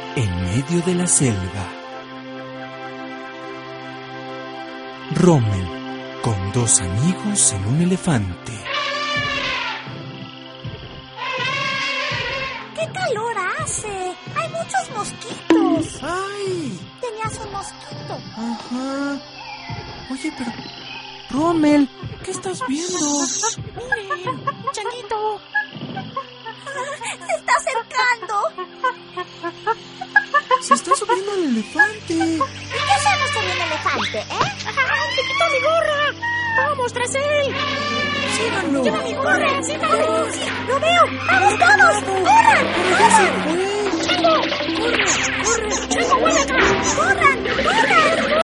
en medio de la selva. Rommel con dos amigos en un elefante. ¡Qué calor hace! ¡Hay muchos mosquitos! ¡Ay! Tenías un mosquito. Ajá. Oye, pero... Rommel, ¿qué estás viendo? ¡Miren! ¡Changuito! ¡Se está acercando! Se está subiendo el elefante. ¿Y qué hacemos con el elefante, ¡te quitó mi gorra! ¡Vamos tras él! Síganlo. ¡Lleva mi gorra! ¡Síganlo! ¡Sí, lo veo! ¡Vamos todos! ¡Corran! ¡Corran! ¡Chango! ¡Corre! ¡Corre! ¡Chango, vuelve acá! ¡Corran! ¡Corran!